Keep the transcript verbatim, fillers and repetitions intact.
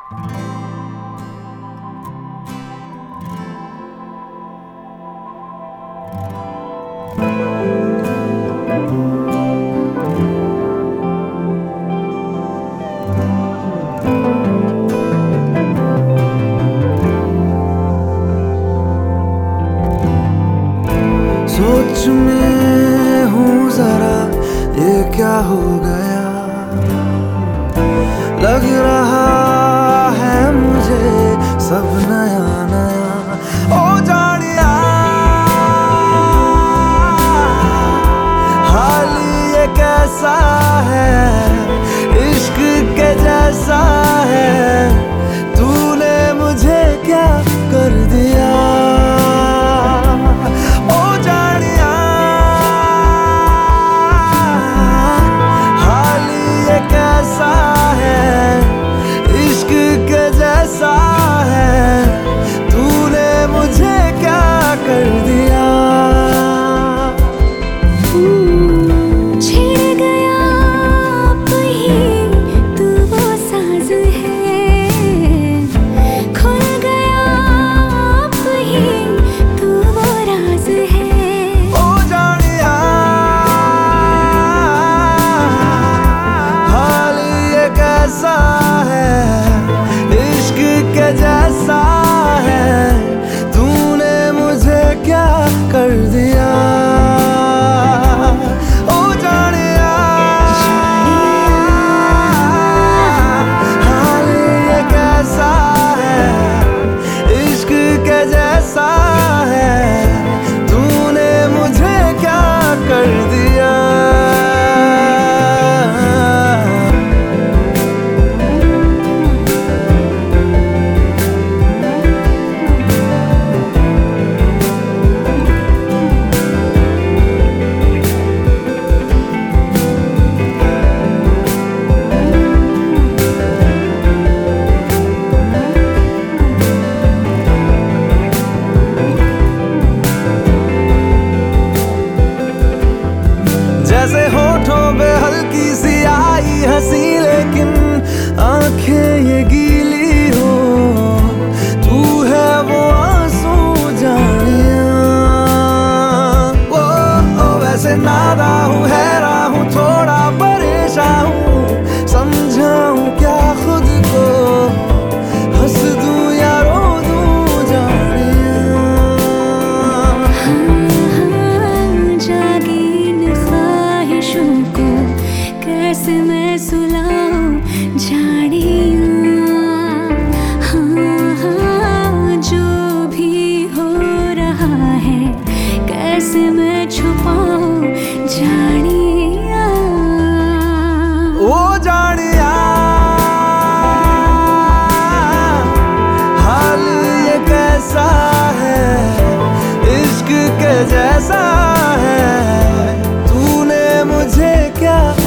सोच में हूँ जरा ये क्या हो गया, लग रहा है मुझे सब नया नया। ओ जानिया हाल ये कैसा है, इश्क के जैसा है, तूने मुझे क्या कर दिया। जैसा है तूने मुझे क्या कर दिया। ओ जानिया हाल ये कैसा है, इश्क के जैसा है, तूने मुझे क्या कर दिया। जैसे होठों पे हल्की सी आई हंसी, लेकिन आंखें ये गीली हो, तू है वो आंसू जानिया। ओ, ओ वैसे नादा हूँ, हैरान हूँ, थोड़ा परेशान हूँ, समझाऊँ क्या खुद को, हंस दूँ या रो दूँ जानिया। कैसे मैं सुलाऊं जानिया, हाँ हाँ जो भी हो रहा है कैसे मैं छुपाऊं जानिया। ओ जानिया हाल ये कैसा है, इश्क के जैसा है, तूने मुझे क्या